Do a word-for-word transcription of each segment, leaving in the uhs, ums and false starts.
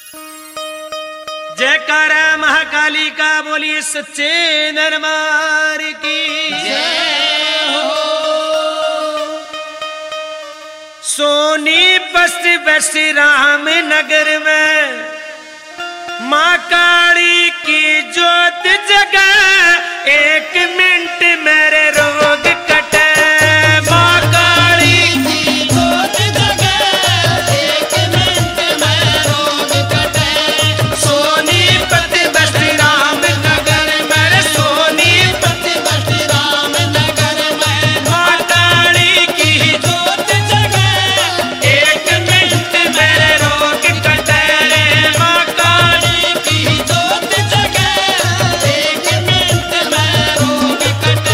जयकारा महाकाली का बोलिए सच्चे दरबार की जय हो। सोनीपत बस रामनगर में माँ काली की ज्योत जगा, एक मिनट मेरे रोग कटे। माँ काली की ज्योत जगा, एक मिनट में रोग कटे। सोनीपत बस रामनगर में, सोनीपत बस रामनगर में माँ काली की ज्योत जगा, एक मिनट मेरे रोग कटे रे। माँ काली की ज्योत जगा, एक मिनट में रोग कटे।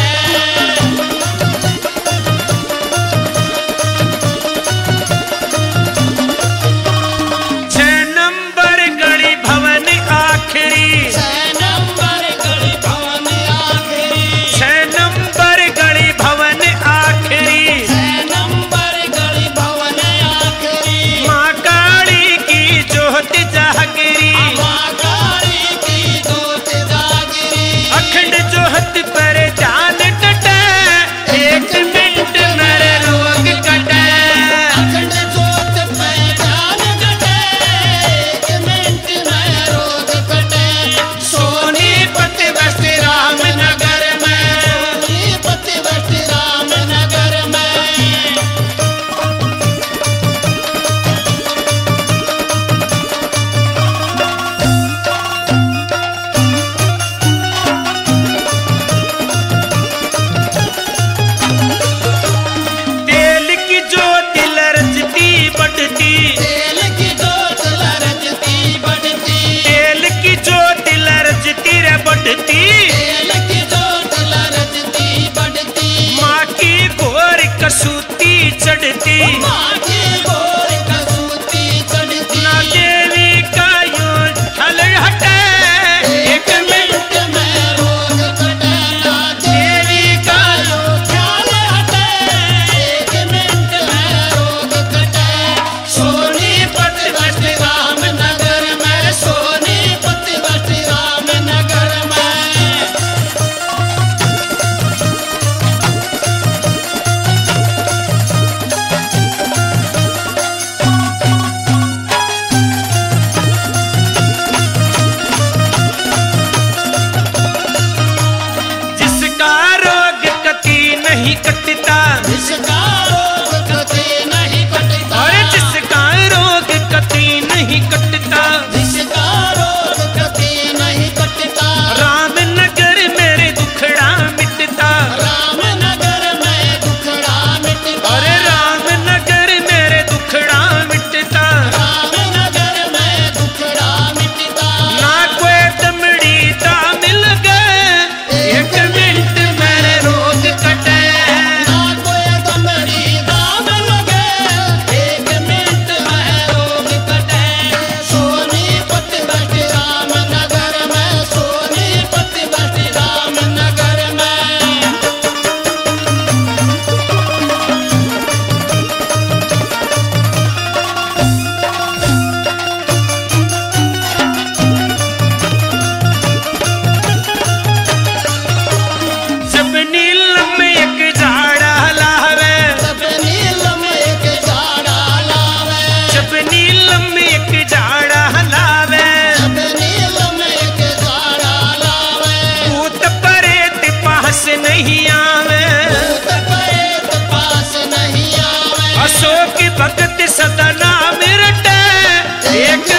छह नंबर गली भवन आखिरी, छह नंबर गली भवन आखिरी, छह नंबर गली भवन आखिरी, छह नंबर गली भवन आखिरी। माँ काली की ज्योत जागरी, माँ काली की ज्योत जागरी, अखंड ज्योत पर ध्यान डटे, एक मिनट मेरे रोग कटे। अखंड ज्योत पे ध्यान डटे, एक मिनट में रोग कटे। सोनीपत बस रामनगर में, सोनीपत बस रामनगर में तेल की ज्योत लरजती बढ़ती, तेल की ज्योत लरजती बढ़ती, तेल की ज्योत लरजती रे बढ़ती, तेल की ज्योत लरजती बढ़ती। माँ की घोर कसूती चढ़ती, माँ की गोर कसूती चढ़ती, ना देवी का यूं छल हटे, एक मिनट मिनट में रोग कटे। ना देवी का यो ख्याल हटे, एक मिनट में रोग कटे। सोनीपत बस रामनगर में, सोनीपत बस रामनगर में जिसका रोग कति नहीं कटता, जिसका रोग कभी नहीं कटता, और जिसका रोग कति नहीं कटता, जिसका रोग कभी नहीं कटता। रामनगर मेरे दुखड़ा मिटता, रामनगर में दुखड़ा मिटता, अरे रामनगर मेरे दुखड़ा मिटता, रामनगर में दुखड़ा मिटता। ना कोई दमड़ी दा मिल गए, एक मिनट मेरे रोग कटे। ना कोई दमड़ी दाम लगे, एक मिनट में रोग कटे। सोनीपत बस रामनगर में, सोनीपत बस रामनगर में जब नीलम एक झाड़ा लावे, सब नीलम एक झाड़ा लावे, जब नीलम एक झाड़ा लावे, सब नीलम एक झाड़ा लावे। भूत प्रेत पास नहीं आवे, भूत प्रेत पास नहीं आवे, अशोक भगत सदा नाम रटे, एक